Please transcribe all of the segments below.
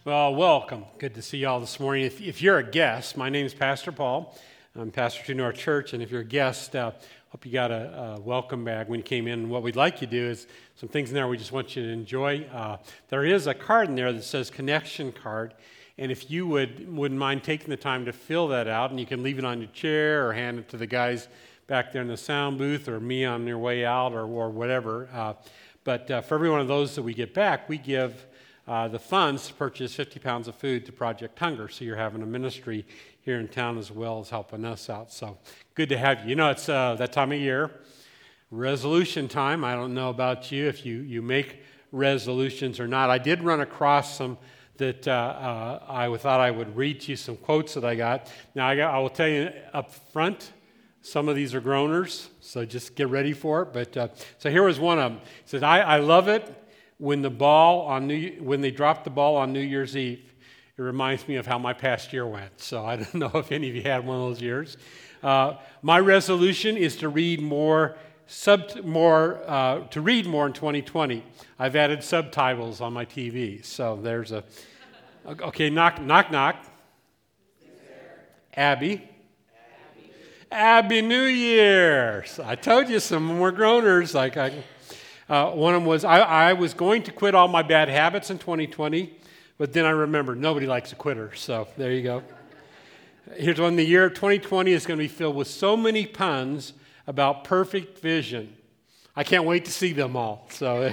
Well, welcome. Good to see you all this morning. If you're a guest, my name is Pastor Paul. I'm pastor to our church, and if you're a guest, hope you got a welcome bag when you came in. And what we'd like you to do is some things in there we just want you to enjoy. There is a card in there that says connection card, and if you wouldn't mind taking the time to fill that out, and you can leave it on your chair or hand it to the guys back there in the sound booth or me on your way out or whatever. But for every one of those that we get back, we give the funds to purchase 50 pounds of food to Project Hunger. So you're having a ministry here in town as well as helping us out. So good to have you. You know, it's that time of year, resolution time. I don't know about you if you make resolutions or not. I did run across some that I thought I would read to you some quotes that I got. Now, I will tell you up front, some of these are groaners, so just get ready for it. But so here was one of them. It says, I love it when they dropped the ball on New Year's Eve. It reminds me of how my past year went. So I don't know if any of you had one of those years. My resolution is to read more in 2020. I've added subtitles on my TV. So there's okay, knock. Abby, New Year's. I told you some more groaners. One of them was, I was going to quit all my bad habits in 2020, but then I remembered nobody likes a quitter, so there you go. Here's one. The year 2020 is going to be filled with so many puns about perfect vision. I can't wait to see them all. So,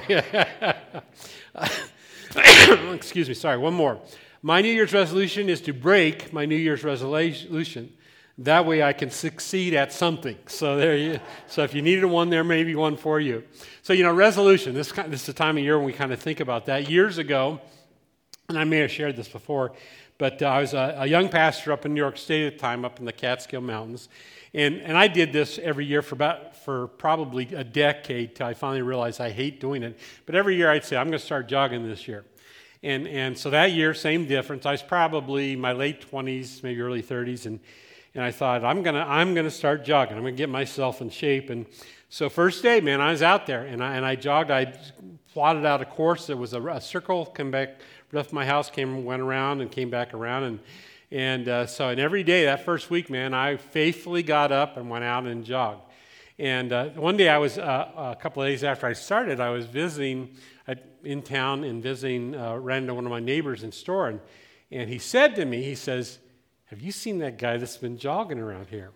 excuse me, sorry, one more. My New Year's resolution is to break my New Year's resolution. That way I can succeed at something. So so if you needed one, there may be one for you. So, resolution, this is the time of year when we kind of think about that. Years ago, and I may have shared this before, but I was a young pastor up in New York State at the time, up in the Catskill Mountains. And I did this every year for probably a decade till I finally realized I hate doing it. But every year I'd say, I'm going to start jogging this year. And so that year, same difference. I was probably in my late 20s, maybe early 30s, and I thought, I'm gonna start jogging. I'm gonna get myself in shape. And so first day, man, I was out there and I jogged. I plotted out a course. There was a circle, come back, left my house, went around and came back around. And every day that first week, man, I faithfully got up and went out and jogged. And one day I was, a couple of days after I started, I was visiting in town and ran into one of my neighbors in store. And he said to me, he says, have you seen that guy that's been jogging around here?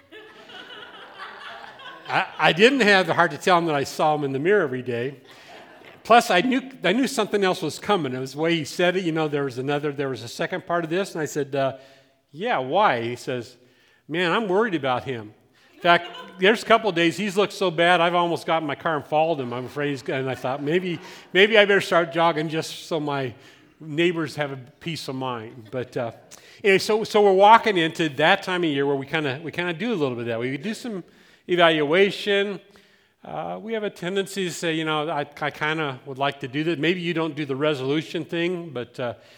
I didn't have the heart to tell him that I saw him in the mirror every day. Plus, I knew something else was coming. It was the way he said it. There was a second part of this. And I said, yeah, why? He says, man, I'm worried about him. In fact, there's a couple of days he's looked so bad, I've almost got in my car and followed him. I'm afraid and I thought, maybe I better start jogging just so my neighbors have a peace of mind. But anyway, so we're walking into that time of year where we kind of do a little bit of that. We do some evaluation. We have a tendency to say, I kind of would like to do that. Maybe you don't do the resolution thing, but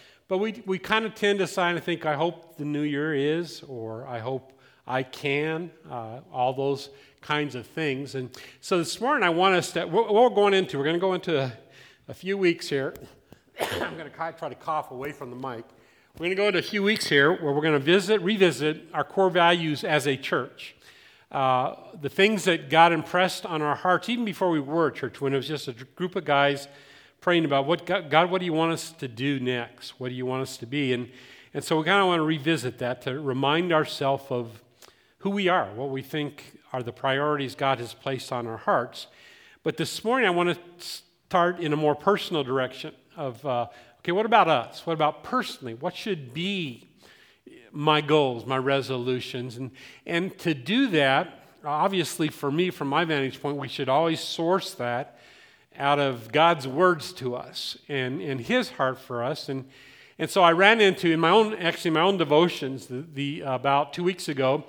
we kind of tend to sign and think, I hope the new year is, or I hope I can, all those kinds of things. And so this morning I want us to, what we're going to go into a few weeks here. I'm going to try to cough away from the mic. We're going to go into a few weeks here where we're going to revisit our core values as a church. The things that God impressed on our hearts, even before we were a church, when it was just a group of guys praying about God, what do you want us to do next? What do you want us to be? And so we kind of want to revisit that to remind ourselves of who we are, what we think are the priorities God has placed on our hearts. But this morning I want to start in a more personal direction of, okay, what about us? What about personally? What should be my goals, my resolutions? And to do that, obviously for me, from my vantage point, we should always source that out of God's words to us and His heart for us. And so I ran into, in my own devotions, about 2 weeks ago,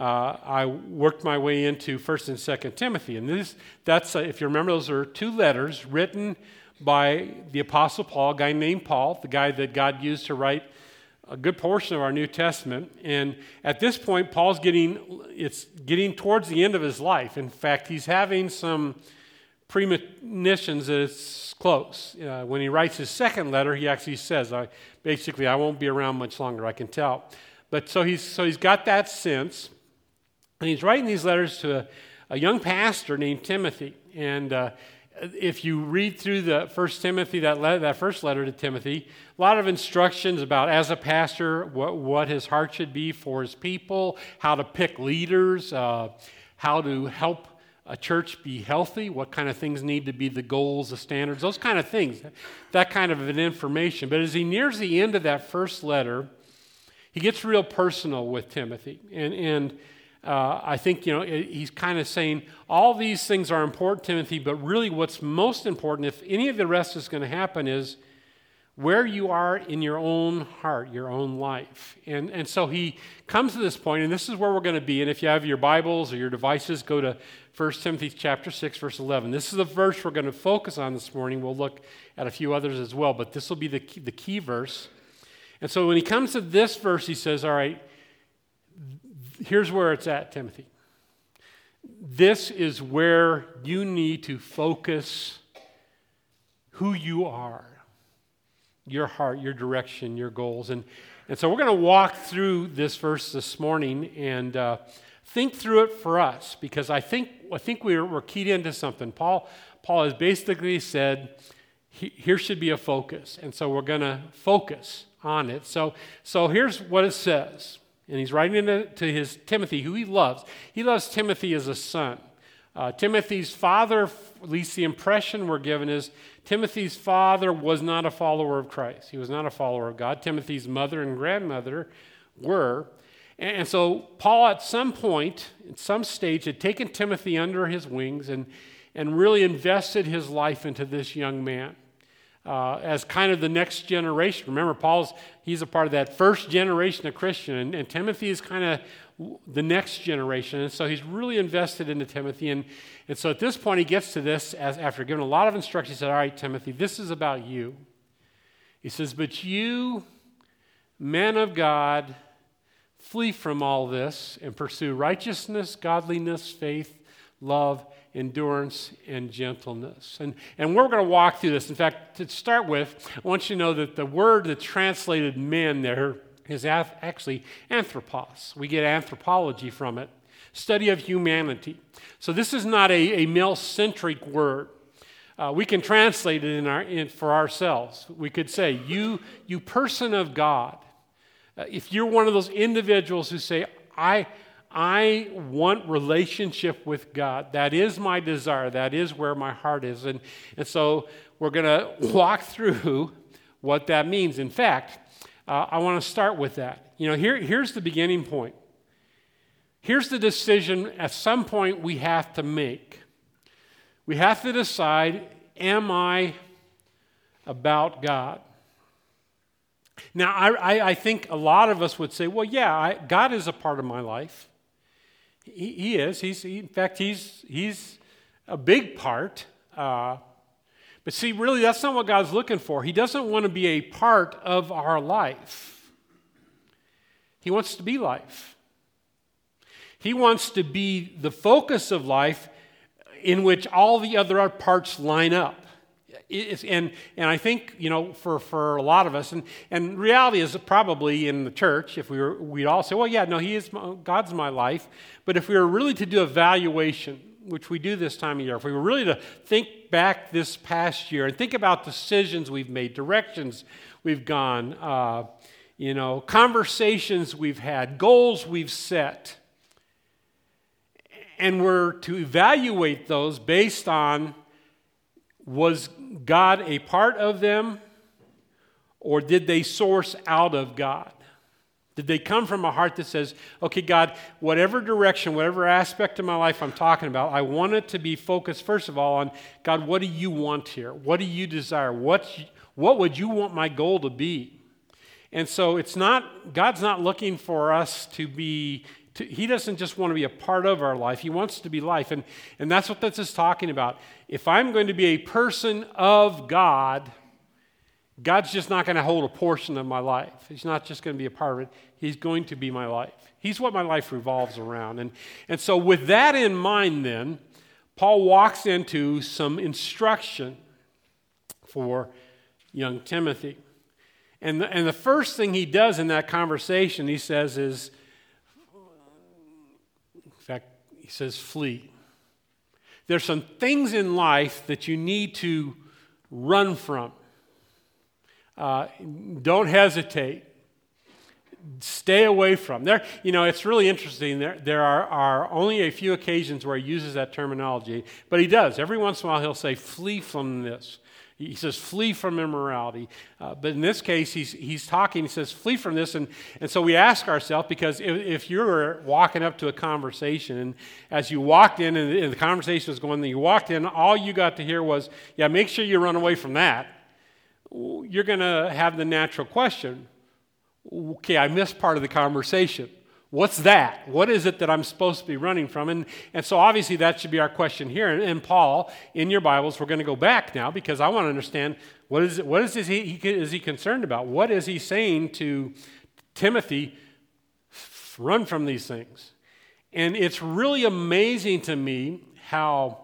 I worked my way into 1st and 2nd Timothy. And that's if you remember, those are two letters written by the Apostle Paul, a guy named Paul, the guy that God used to write a good portion of our New Testament. And at this point, Paul's getting towards the end of his life. In fact, he's having some premonitions that it's close. When he writes his second letter, he actually says, I won't be around much longer, I can tell. But so he's got that sense, and he's writing these letters to a young pastor named Timothy. And if you read through the First Timothy, that first letter to Timothy, a lot of instructions about, as a pastor, what his heart should be for his people, how to pick leaders, how to help a church be healthy, what kind of things need to be the goals, the standards, those kind of things, that kind of an information. But as he nears the end of that first letter, he gets real personal with Timothy. And I think, he's kind of saying, all these things are important, Timothy, but really what's most important, if any of the rest is going to happen, is where you are in your own heart, your own life. And so he comes to this point, and this is where we're going to be. And if you have your Bibles or your devices, go to 1 Timothy chapter 6, verse 11. This is the verse we're going to focus on this morning. We'll look at a few others as well, but this will be the key verse. And so when he comes to this verse, he says, all right, here's where it's at, Timothy. This is where you need to focus who you are, your heart, your direction, your goals. And so we're going to walk through this verse this morning and think through it for us, because I think we're keyed into something. Paul has basically said, here should be a focus. And so we're going to focus on it. So here's what it says. And he's writing to his Timothy, who he loves. He loves Timothy as a son. Timothy's father, at least the impression we're given is, Timothy's father was not a follower of Christ. He was not a follower of God. Timothy's mother and grandmother were. And so Paul, at some point, at some stage, had taken Timothy under his wings and really invested his life into this young man. As kind of the next generation. Remember, he's a part of that first generation of Christian, and Timothy is kind of the next generation. And so he's really invested into Timothy. And so at this point, he gets to this, after giving a lot of instruction, he said, all right, Timothy, this is about you. He says, but you, men of God, flee from all this and pursue righteousness, godliness, faith, love, endurance, and gentleness. And we're going to walk through this. In fact, to start with, I want you to know that the word that's translated men there is actually anthropos. We get anthropology from it, study of humanity. So this is not a male-centric word. We can translate it for ourselves. We could say, you person of God. If you're one of those individuals who say, I want relationship with God. That is my desire. That is where my heart is. And so we're going to walk through what that means. In fact, I want to start with that. Here's the beginning point. Here's the decision at some point we have to make. We have to decide, am I about God? Now, I think a lot of us would say, well, yeah, God is a part of my life. He is. In fact, he's a big part. But see, really, that's not what God's looking for. He doesn't want to be a part of our life. He wants to be life. He wants to be the focus of life in which all the other parts line up. And I think, for a lot of us, and reality is probably in the church, if we'd all say, well, yeah, no, God's my life. But if we were really to do evaluation, which we do this time of year, if we were really to think back this past year and think about decisions we've made, directions we've gone, conversations we've had, goals we've set, and we're to evaluate those based on, was God a part of them, or did they source out of God? Did they come from a heart that says, okay, God, whatever direction, whatever aspect of my life I'm talking about, I want it to be focused, first of all, on, God, what do you want here? What do you desire? What would you want my goal to be? And so God's not looking for us to be, He doesn't just want to be a part of our life. He wants to be life. And that's what this is talking about. If I'm going to be a person of God, God's just not going to hold a portion of my life. He's not just going to be a part of it. He's going to be my life. He's what my life revolves around. And so with that in mind then, Paul walks into some instruction for young Timothy. And the first thing he does in that conversation, he says is, in fact, he says, flee. There's some things in life that you need to run from. Don't hesitate. Stay away from. It's really interesting. There are only a few occasions where he uses that terminology, but he does. Every once in a while he'll say, flee from this. He says, flee from immorality. But in this case, he's talking, he says, flee from this. And so we ask ourselves, because if you're walking up to a conversation, and as you walked in and the conversation was going, and you walked in, all you got to hear was, yeah, make sure you run away from that. You're going to have the natural question, okay, I missed part of the conversation. What's that? What is it that I'm supposed to be running from? And so obviously that should be our question here. And Paul, in your Bibles, we're going to go back now because I want to understand what is he concerned about? What is he saying to Timothy? Run from these things. And it's really amazing to me how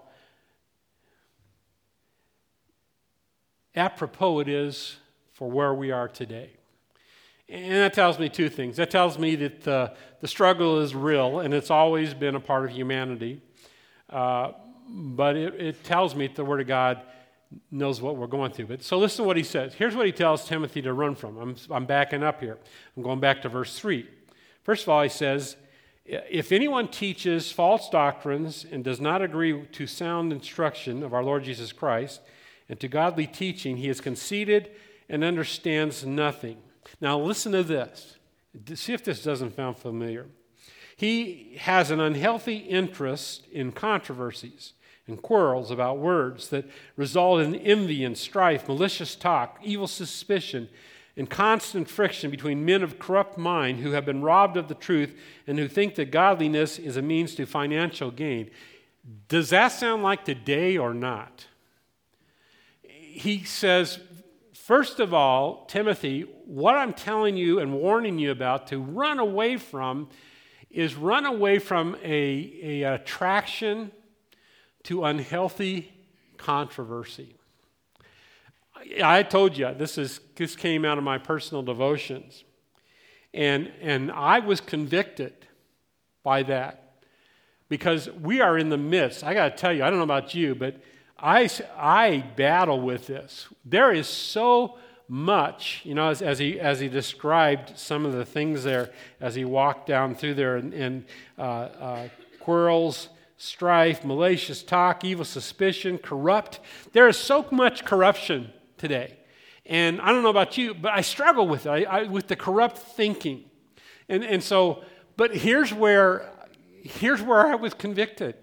apropos it is for where we are today. And that tells me two things. That tells me that the struggle is real, and it's always been a part of humanity. But it tells me that the Word of God knows what we're going through. But so listen to what he says. Here's what he tells Timothy to run from. I'm backing up here. I'm going back to verse 3. First of all, he says, if anyone teaches false doctrines and does not agree to sound instruction of our Lord Jesus Christ and to godly teaching, he is conceited and understands nothing. Now listen to this. See if this doesn't sound familiar. He has an unhealthy interest in controversies and quarrels about words that result in envy and strife, malicious talk, evil suspicion, and constant friction between men of corrupt mind who have been robbed of the truth and who think that godliness is a means to financial gain. Does that sound like today or not? He says, first of all, Timothy, what I'm telling you and warning you about to run away from is run away from a attraction to unhealthy controversy. I told you, this came out of my personal devotions. And I was convicted by that because we are in the midst. I got to tell you, I don't know about you, but I battle with this. There is so much, as he described some of the things there as he walked down through there, and quarrels, strife, malicious talk, evil suspicion, corrupt. There is so much corruption today. And I don't know about you, but I struggle with it, with the corrupt thinking. And so, but here's where I was convicted.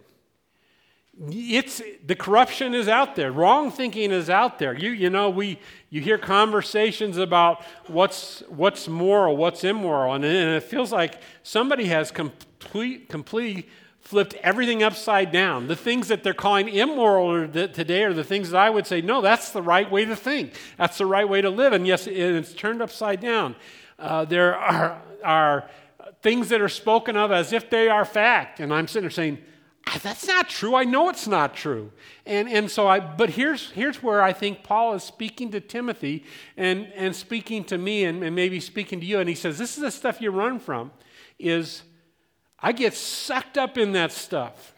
The corruption is out there. Wrong thinking is out there. You hear conversations about what's moral, what's immoral, and it feels like somebody has completely flipped everything upside down. The things that they're calling immoral today are the things that I would say, no, that's the right way to think. That's the right way to live. And yes, it's turned upside down. There are things that are spoken of as if they are fact, and I'm sitting there saying, that's not true. I know it's not true. But here's where I think Paul is speaking to Timothy and speaking to me and maybe speaking to you. And he says, this is the stuff you run from, is I get sucked up in that stuff.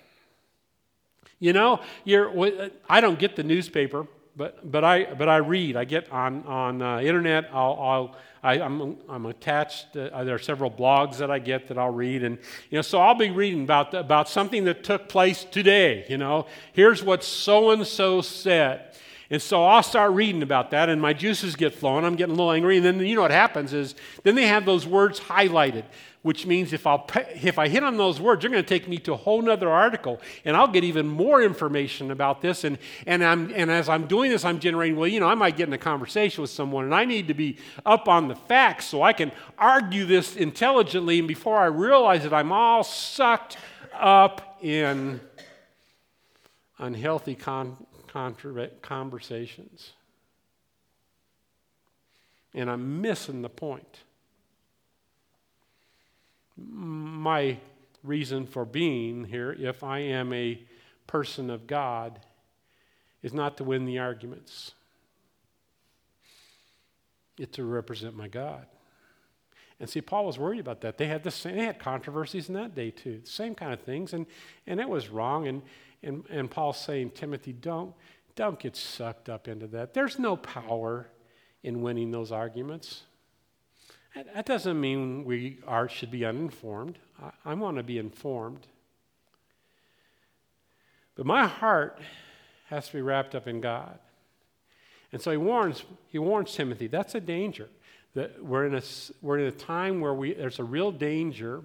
I don't get the newspaper, but I read. I get on internet. I'm attached. There are several blogs that I get that I'll read, and so I'll be reading about something that took place today. Here's what so and so said, and so I'll start reading about that, and my juices get flowing. I'm getting a little angry, and then what happens is then they have those words highlighted, which means if I hit on those words, they're going to take me to a whole other article, and I'll get even more information about this. And as I'm doing this, I'm generating, I might get in a conversation with someone, and I need to be up on the facts so I can argue this intelligently. And before I realize it, I'm all sucked up in unhealthy conversations, and I'm missing the point. My reason for being here, if I am a person of God is not to win the arguments. It's to represent my God. And see, Paul was worried about that. They had controversies in that day too, same kind of things, and it was wrong. And Paul's saying, Timothy, don't get sucked up into that. There's no power in winning those arguments. That doesn't mean we should be uninformed. I want to be informed. But my heart has to be wrapped up in God. And so he warns Timothy, that's a danger. That we're in a time where there's a real danger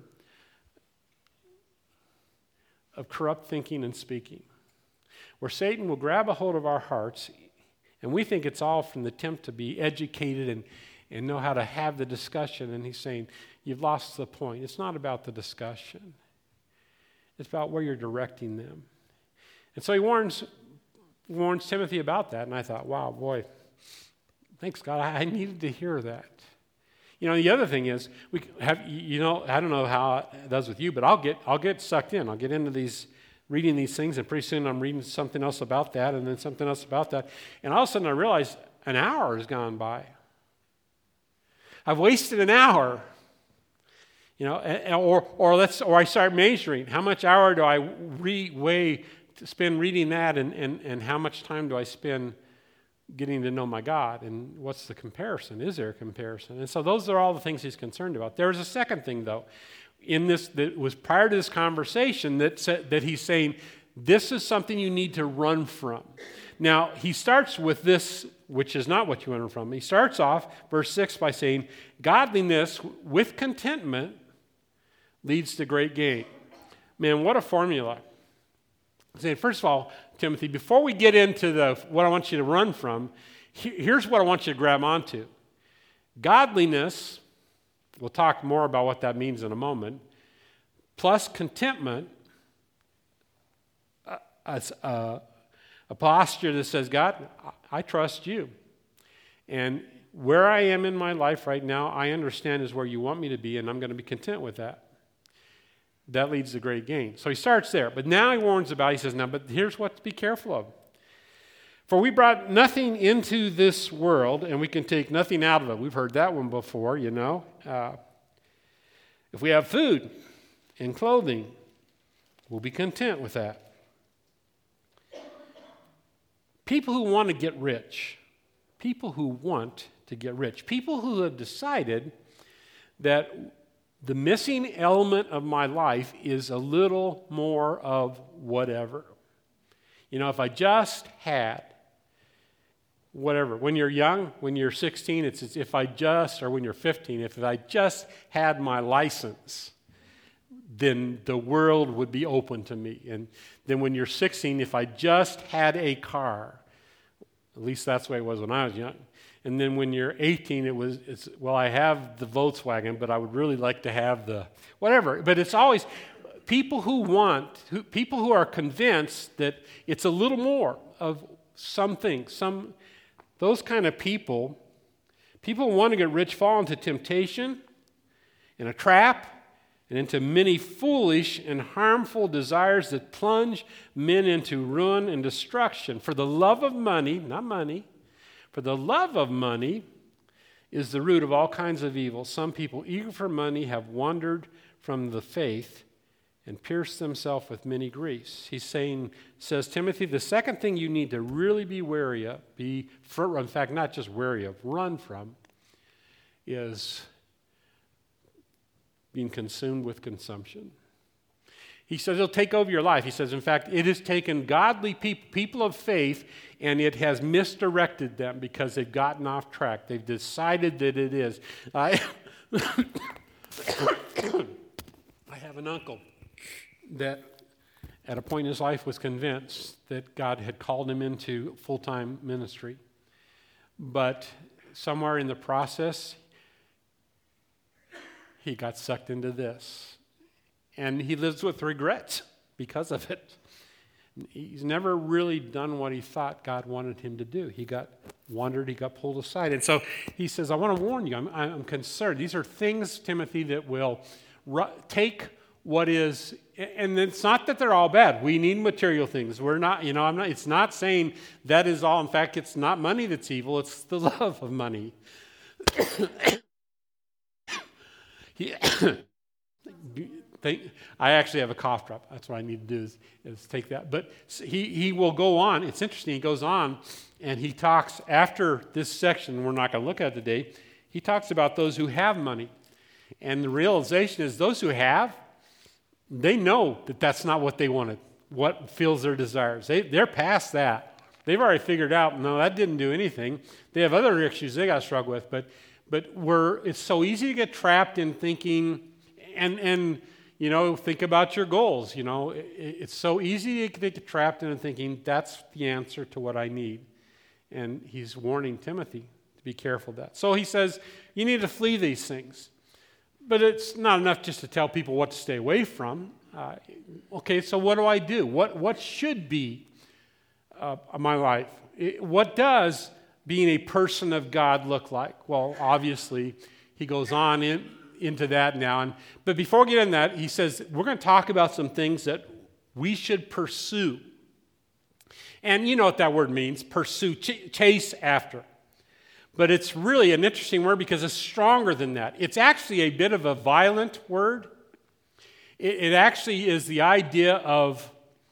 of corrupt thinking and speaking, where Satan will grab a hold of our hearts, and we think it's all from the attempt to be educated and know how to have the discussion. And he's saying, you've lost the point. It's not about the discussion. It's about where you're directing them. And so he warns Timothy about that, and I thought, wow, boy, thanks God, I needed to hear that. The other thing is, I don't know how it does with you, but I'll get sucked in. I'll get into reading these things, and pretty soon I'm reading something else about that, and then something else about that, and all of a sudden I realize an hour has gone by. I've wasted an hour. Or I start measuring how much hour do I spend reading that, and how much time do I spend getting to know my God, and what's the comparison? Is there a comparison? And so those are all the things he's concerned about. There's a second thing, though, in this that was prior to this conversation that he's saying, this is something you need to run from. Now, he starts with this, which is not what you run from. He starts off, verse 6, by saying, godliness with contentment leads to great gain. Man, what a formula. Saying, first of all, Timothy, before we get into what I want you to run from, here's what I want you to grab onto. Godliness, we'll talk more about what that means in a moment, plus contentment, a posture that says, God, I trust you. And where I am in my life right now, I understand is where you want me to be, and I'm going to be content with that. That leads to great gain. So he starts there. But now he warns about, he says, but here's what to be careful of. For we brought nothing into this world, and we can take nothing out of it. We've heard that one before, If we have food and clothing, we'll be content with that. People who want to get rich, people who have decided that the missing element of my life is a little more of whatever. If I just had whatever. When you're young, when you're 16, it's if I just, or when you're 15, if I just had my license, then the world would be open to me. And then when you're 16, if I just had a car, at least that's the way it was when I was young. And then when you're 18, I have the Volkswagen, but I would really like to have the whatever. But it's always people who are convinced that it's a little more of something. Those kind of people who want to get rich fall into temptation, in a trap, and into many foolish and harmful desires that plunge men into ruin and destruction. For the love of money, not money, for the love of money is the root of all kinds of evil. Some people eager for money have wandered from the faith and pierced themselves with many griefs. Says Timothy, the second thing you need to really be wary of, in fact, not just wary of, run from, is being consumed with consumption. He says it'll take over your life. He says, in fact, it has taken godly people of faith, and it has misdirected them because they've gotten off track. They've decided that it is. I have an uncle that at a point in his life was convinced that God had called him into full-time ministry. But somewhere in the process, he got sucked into this. And he lives with regrets because of it. He's never really done what he thought God wanted him to do. He got pulled aside. And so he says, I want to warn you, I'm concerned. These are things, Timothy, that will take what is, and it's not that they're all bad. We need material things. We're not, it's not saying that is all. In fact, it's not money that's evil. It's the love of money. I actually have a cough drop. That's what I need to do is take that. But he will go on. It's interesting. He goes on and he talks after this section, we're not going to look at it today, he talks about those who have money. And the realization is those who have, they know that that's not what they wanted, what fills their desires. They're past that. They've already figured out, no, that didn't do anything. They have other issues they got to struggle with. But it's so easy to get trapped in thinking, and think about your goals. It's so easy to get trapped in thinking that's the answer to what I need. And he's warning Timothy to be careful of that. So he says, you need to flee these things. But it's not enough just to tell people what to stay away from. Okay, so what do I do? What should be my life? What does being a person of God look like? Well, obviously, he goes on into that now. But before we get into that, he says, we're going to talk about some things that we should pursue. And you know what that word means, pursue, chase after. But it's really an interesting word because it's stronger than that. It's actually a bit of a violent word. It actually is the idea of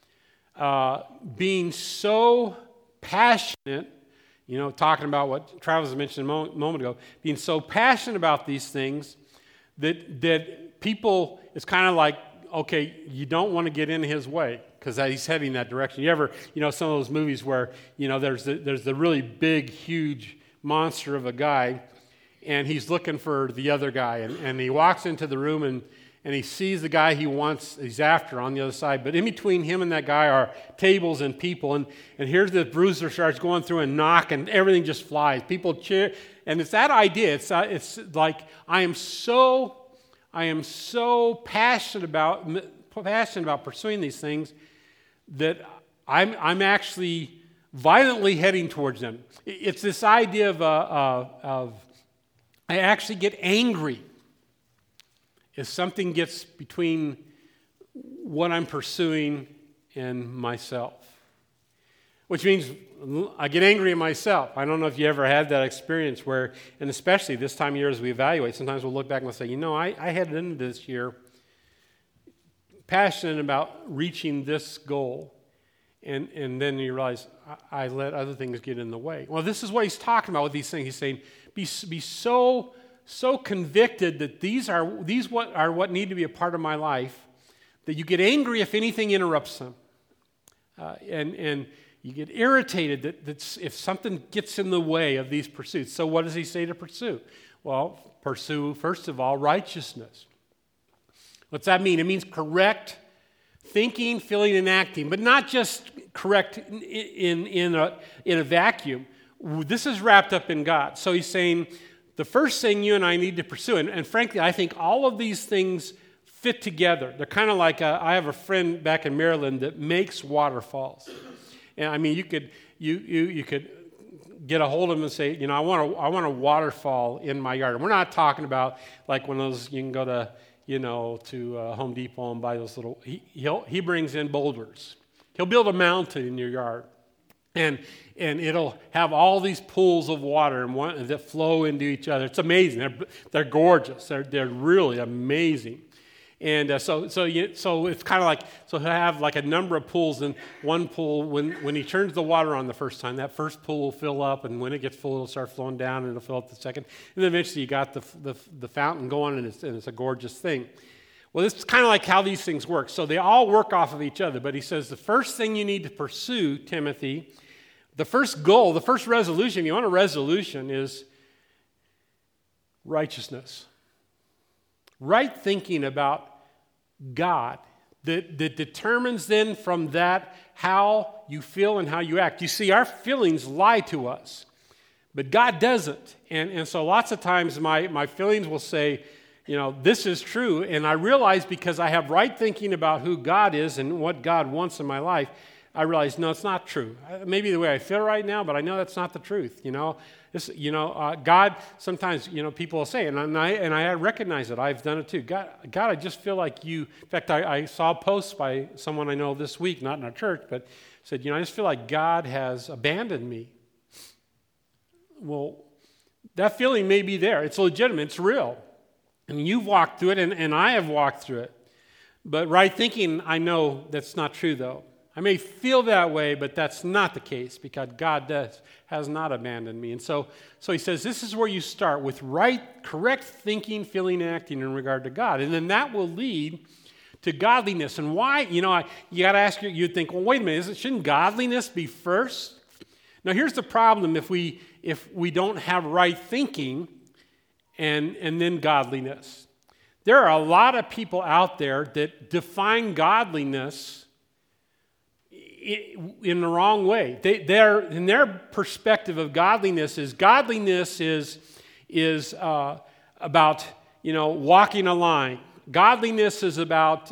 being so passionate, talking about what Travis mentioned a moment ago, being so passionate about these things that people, it's kind of like, okay, you don't want to get in his way because he's heading that direction. You ever, some of those movies where, there's the really big, huge monster of a guy, and he's looking for the other guy, and he walks into the room and he sees the guy he's after on the other side, but in between him and that guy are tables and people, and here's the bruiser starts going through and knock, and everything just flies. People cheer, and it's that idea. It's like I am so passionate about pursuing these things that I'm actually violently heading towards them. It's this idea of I actually get angry if something gets between what I'm pursuing and myself. Which means I get angry at myself. I don't know if you ever had that experience where, and especially this time of year as we evaluate, sometimes we'll look back and we'll say, I headed into this year passionate about reaching this goal. And then you realize, I let other things get in the way. Well, this is what he's talking about with these things. He's saying, be so convicted that these are what need to be a part of my life, that you get angry if anything interrupts them. And you get irritated that if something gets in the way of these pursuits. So what does he say to pursue? Well, pursue, first of all, righteousness. What's that mean? It means correct thinking, feeling, and acting, but not just correct in a vacuum. This is wrapped up in God. So he's saying the first thing you and I need to pursue, and frankly, I think all of these things fit together. They're kind of like I have a friend back in Maryland that makes waterfalls. And I mean, you could get a hold of him and say, I want a waterfall in my yard. And we're not talking about like one of those you can go to Home Depot and buy those little. He brings in boulders. He'll build a mountain in your yard, and it'll have all these pools of water that flow into each other. It's amazing. They're gorgeous. They're really amazing. And so it's kind of like, so he'll have like a number of pools, and one pool, when he turns the water on the first time, that first pool will fill up, and when it gets full, it'll start flowing down, and it'll fill up the second. And then eventually you got the fountain going, and it's a gorgeous thing. Well, it's kind of like how these things work. So they all work off of each other. But he says the first thing you need to pursue, Timothy, the first goal, the first resolution, if you want a resolution, is righteousness. Right thinking about God that determines then from that how you feel and how you act. You see, our feelings lie to us, but God doesn't. And so lots of times my feelings will say, this is true, and I realize because I have right thinking about who God is and what God wants in my life, I realized, no, it's not true. Maybe the way I feel right now, but I know that's not the truth, God, sometimes, people will say, and I recognize it. I've done it too. God, I just feel like you, in fact, I saw a post by someone I know this week, not in our church, but said, I just feel like God has abandoned me. Well, that feeling may be there. It's legitimate. It's real. And you've walked through it, and I have walked through it. But right thinking, I know that's not true, though. I may feel that way, but that's not the case because God has not abandoned me. And so he says, this is where you start with correct thinking, feeling, and acting in regard to God. And then that will lead to godliness. And why? You got to ask, you'd think, well, wait a minute, shouldn't godliness be first? Now, here's the problem if we don't have right thinking and then godliness. There are a lot of people out there that define godliness in the wrong way. In their perspective of godliness is about walking a line. Godliness is about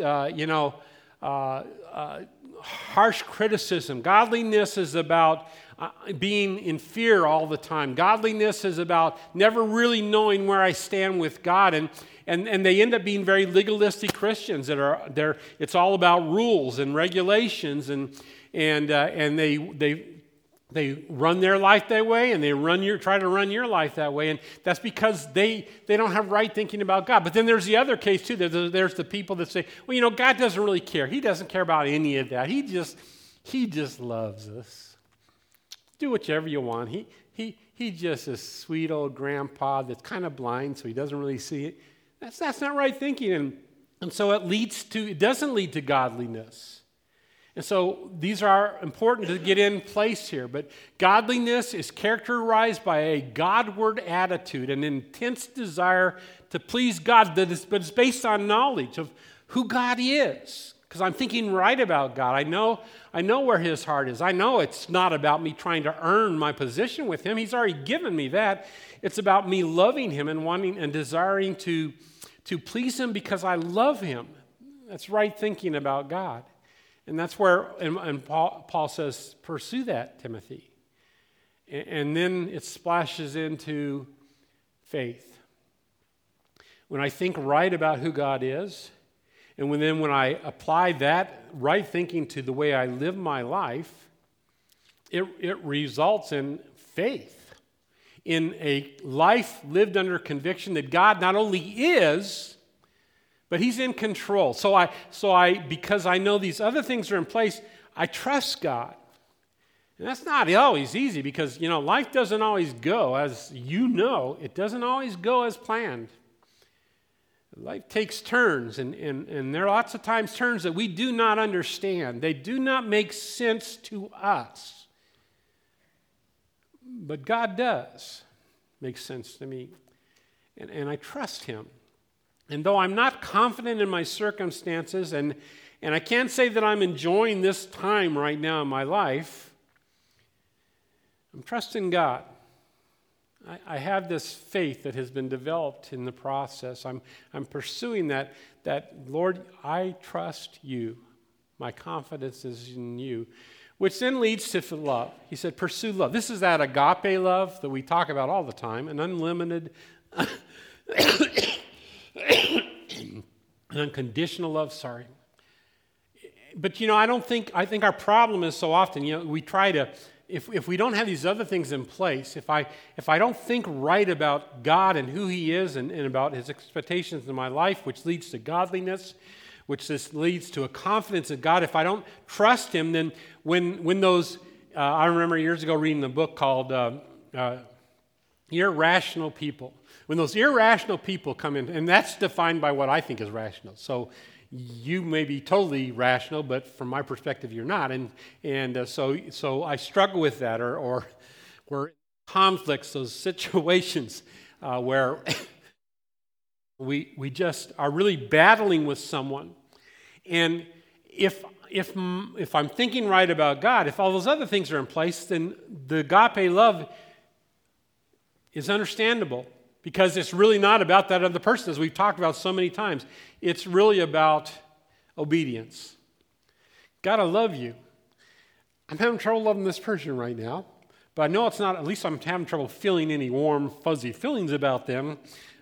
harsh criticism. Godliness is about being in fear all the time. Godliness is about never really knowing where I stand with God, and they end up being very legalistic Christians it's all about rules and regulations, and they run their life that way, and they try to run your life that way, and that's because they don't have right thinking about God. But then there's the other case too. There's the people that say, well, God doesn't really care. He doesn't care about any of that. He just loves us. Do whatever you want. He just a sweet old grandpa that's kind of blind, so he doesn't really see it. That's not right thinking, and so it doesn't lead to godliness. And so these are important to get in place here. But godliness is characterized by a Godward attitude, an intense desire to please God, but it's based on knowledge of who God is. Because I'm thinking right about God. I know where His heart is. I know it's not about me trying to earn my position with Him. He's already given me that. It's about me loving Him and wanting and desiring to please Him because I love Him. That's right thinking about God. And that's where, and Paul says, pursue that, Timothy. And then it splashes into faith. When I think right about who God is, and when I apply that right thinking to the way I live my life, it results in faith, in a life lived under conviction that God not only is, but He's in control. So I, because I know these other things are in place, I trust God. And that's not always easy because, life doesn't always go as it doesn't always go as planned. Life takes turns, and there are lots of times turns that we do not understand. They do not make sense to us. But God does make sense to me. And I trust Him. And though I'm not confident in my circumstances, and I can't say that I'm enjoying this time right now in my life, I'm trusting God. I have this faith that has been developed in the process. I'm pursuing that, Lord, I trust You. My confidence is in You. Which then leads to love. He said, pursue love. This is that agape love that we talk about all the time, an unlimited an unconditional love, sorry. But, I think our problem is so often, we try to, if we don't have these other things in place, if I don't think right about God and who He is and about His expectations in my life, which leads to godliness, which this leads to a confidence in God, if I don't trust Him, then when those, I remember years ago reading a book called Irrational People. When those irrational people come in, and that's defined by what I think is rational. So you may be totally rational, but from my perspective, you're not. So I struggle with that, or conflicts, those situations where we just are really battling with someone. And if I'm thinking right about God, if all those other things are in place, then the agape love is understandable. Because it's really not about that other person, as we've talked about so many times. It's really about obedience. God, I love You. I'm having trouble loving this person right now, but I know it's not, at least I'm having trouble feeling any warm, fuzzy feelings about them,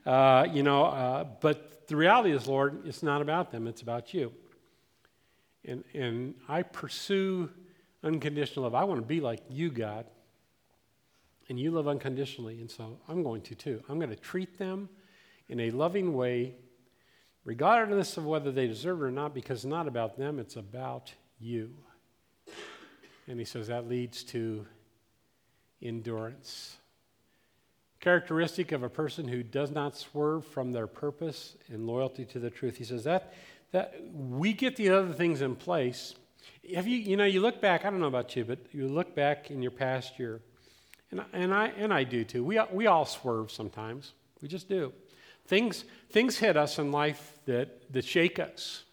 but the reality is, Lord, it's not about them, it's about you. And I pursue unconditional love. I want to be like you, God, and you love unconditionally, and so I'm going to too. I'm going to treat them in a loving way, regardless of whether they deserve it or not, because it's not about them, it's about you. And he says that leads to endurance. Characteristic of a person who does not swerve from their purpose and loyalty to the truth. He says that we get the other things in place. Have you look back, I don't know about you, but you look back in your past year, and I do too. We all swerve sometimes. We just do. Things hit us in life that shake us.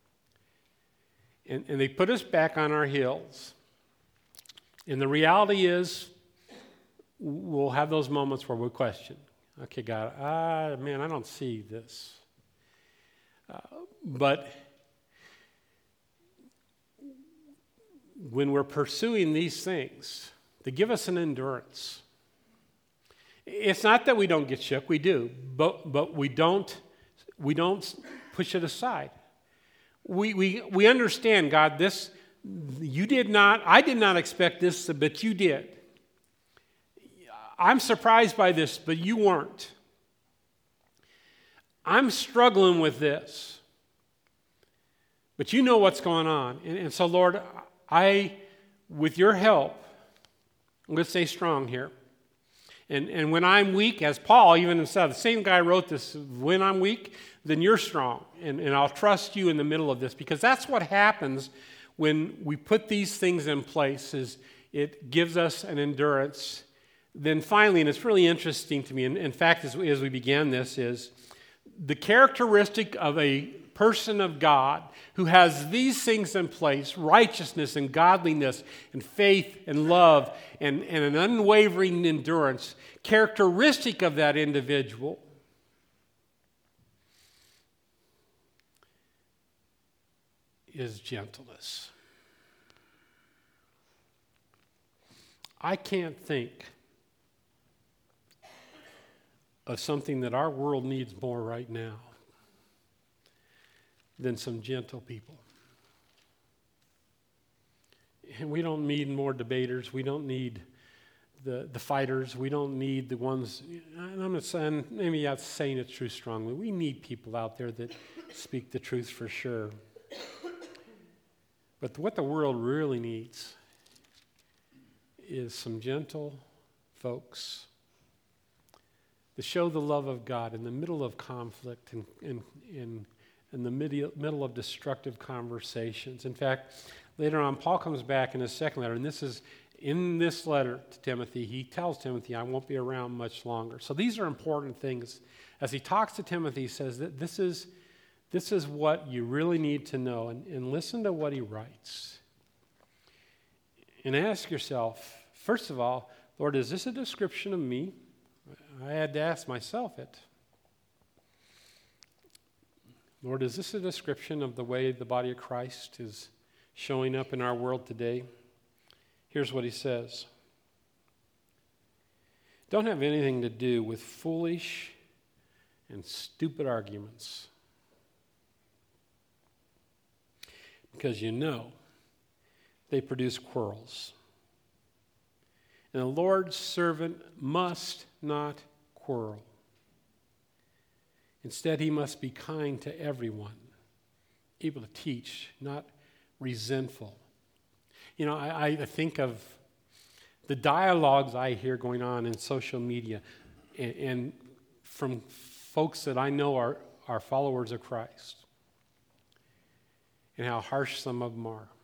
And they put us back on our heels. And the reality is, we'll have those moments where we question. Okay, God, I don't see this. But when we're pursuing these things, they give us an endurance. It's not that we don't get shook, we do, but we don't push it aside. We understand, God, this I did not expect this, but you did. I'm surprised by this, but you weren't. I'm struggling with this, but you know what's going on. And so, Lord, with your help, I'm going to stay strong here. And when I'm weak, as Paul even said, the same guy wrote this, when I'm weak, then you're strong. And I'll trust you in the middle of this, because that's what happens when we put these things in place, is it gives us an endurance. Then finally, and it's really interesting to me, and in fact, as we began this, is the characteristic of a person of God who has these things in place, righteousness and godliness and faith and love and an unwavering endurance, characteristic of that individual is gentleness. I can't think of something that our world needs more right now than some gentle people. And we don't need more debaters. We don't need the fighters. We don't need the ones, and I'm not saying, maybe I'm saying it too strongly. We need people out there that speak the truth for sure. But what the world really needs is some gentle folks to show the love of God in the middle of conflict and in the middle of destructive conversations. In fact, later on, Paul comes back in his second letter, and this is in this letter to Timothy. He tells Timothy, I won't be around much longer. So these are important things. As he talks to Timothy, he says that this is what you really need to know, and listen to what he writes. And ask yourself, first of all, Lord, is this a description of me? I had to ask myself it. Lord, is this a description of the way the body of Christ is showing up in our world today? Here's what he says. Don't have anything to do with foolish and stupid arguments, because you know they produce quarrels. And the Lord's servant must not quarrel. Instead, he must be kind to everyone, able to teach, not resentful. You know, I think of the dialogues I hear going on in social media and from folks that I know are followers of Christ, and how harsh some of them are.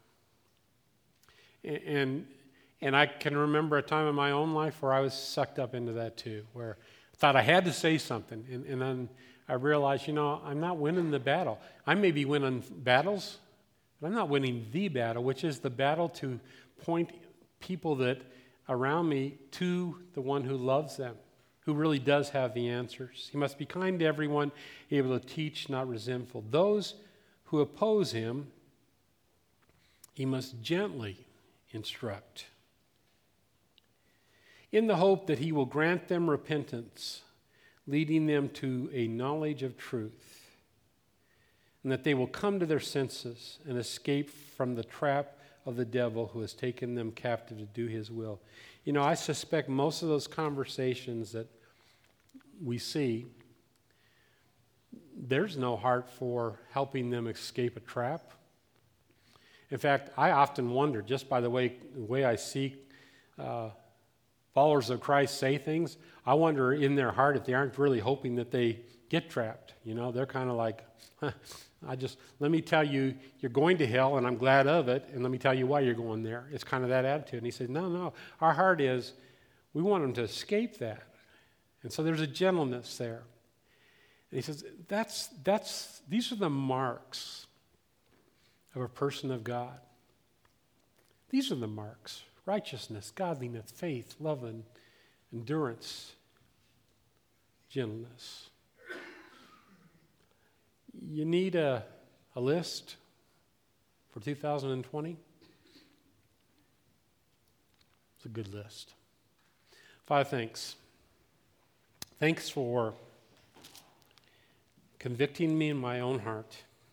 And I can remember a time in my own life where I was sucked up into that too, where I thought I had to say something, and then I realized, I'm not winning the battle. I may be winning battles, but I'm not winning the battle, which is the battle to point people that around me to the one who loves them, who really does have the answers. He must be kind to everyone, able to teach, not resentful. Those who oppose him, he must gently instruct. In the hope that he will grant them repentance, leading them to a knowledge of truth, and that they will come to their senses and escape from the trap of the devil who has taken them captive to do his will. You know, I suspect most of those conversations that we see, there's no heart for helping them escape a trap. In fact, I often wonder, just by the way I see followers of Christ say things, I wonder in their heart if they aren't really hoping that they get trapped. You know, they're kind of like, let me tell you, you're going to hell, and I'm glad of it, and let me tell you why you're going there. It's kind of that attitude. And he says, no, our heart is, we want them to escape that. And so there's a gentleness there. And he says, these are the marks of a person of God. These are the marks: righteousness, godliness, faith, love, and endurance, gentleness. You need a list for 2020? It's a good list. Father, thanks. Thanks for convicting me in my own heart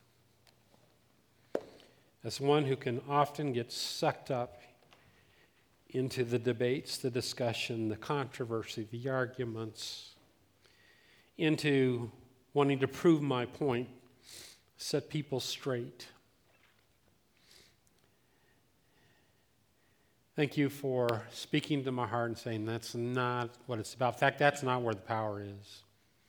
as one who can often get sucked up into the debates, the discussion, the controversy, the arguments, into wanting to prove my point, set people straight. Thank you for speaking to my heart and saying that's not what it's about. In fact, that's not where the power is.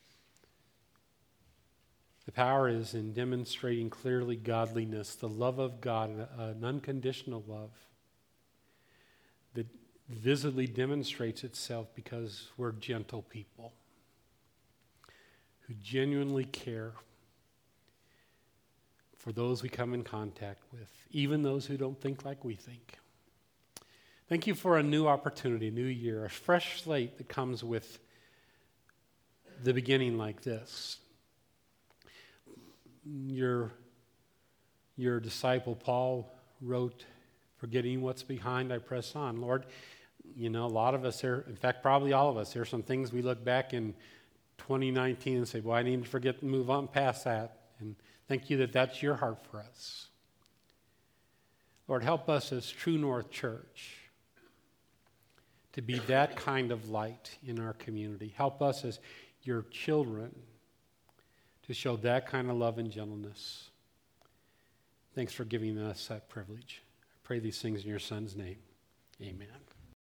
The power is in demonstrating clearly godliness, the love of God, an unconditional love that visibly demonstrates itself because we're gentle people who genuinely care for those we come in contact with, even those who don't think like we think. Thank you for a new opportunity, a new year, a fresh slate that comes with the beginning like this. Your disciple Paul wrote, "Forgetting what's behind, I press on." Lord, you know, a lot of us here, in fact, probably all of us, there are some things we look back in 2019 and say, well, I need to forget and move on past that. And thank you that that's your heart for us. Lord, help us as True North Church to be that kind of light in our community. Help us as your children to show that kind of love and gentleness. Thanks for giving us that privilege. I pray these things in your Son's name. Amen.